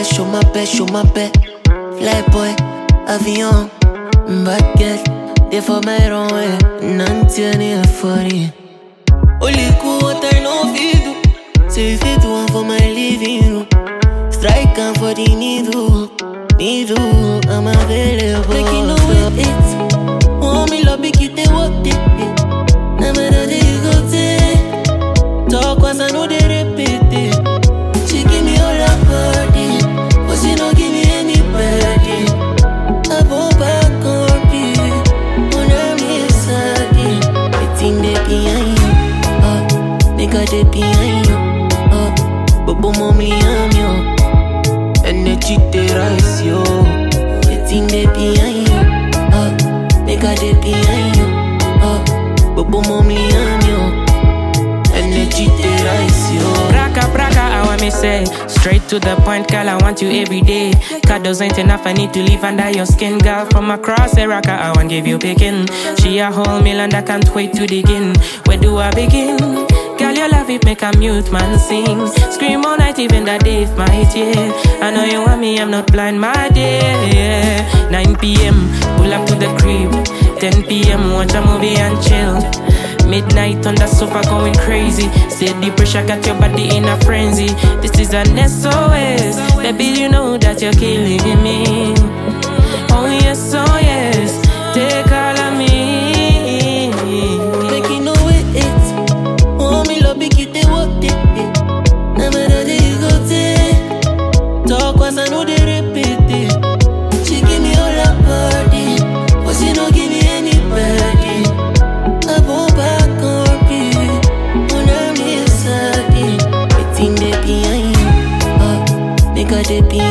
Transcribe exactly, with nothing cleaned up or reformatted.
show my best, show my best. Fly boy, avion, baguette. Des fois, mais non, ouais, n'en ni euphorie. Only cool what I know fit do. Say if it one for my living room. Strike and for the needle, needle, I'm available. Making no with it. Want me love, make it, what it. Never know that you go take. Talk was I know they repeat it. She give me all her body, but she don't give me any body. I won't back on it. When I'm inside it, waiting they behind you. Oh, nigga they behind you. Oh, but boom on me I'm yo. Energy they rise yo. Waiting they behind you. Oh, nigga they behind you. Oh, but boom on me I'm yo. Energy they rise yo. Braka braka, I want me say straight to the point, girl. I want you every day. Cuddles ain't enough, I need to live under your skin, girl. From across the rock, I want give you picking. She a whole meal and I can't wait to begin. Where do I begin? Girl, your love it make a mute man sing. Scream all night, even the day if my tear. I know you want me, I'm not blind, my dear. Yeah. nine p.m. pull up to the crib. ten p.m. watch a movie and chill. Midnight on the sofa going crazy. Say the pressure got your body in a frenzy. This is an S O S. Baby, you know that you're killing me. Oh yes, oh yes. Take all of me. Make you know it, it. Oh, me love, make it, what it. Never know that you go take. Talk was I know they repeat it. She give me all her body, but she don't give me anybody. I won't back on it. When I'm inside it, waiting they behind you. Oh, nigga they behind you.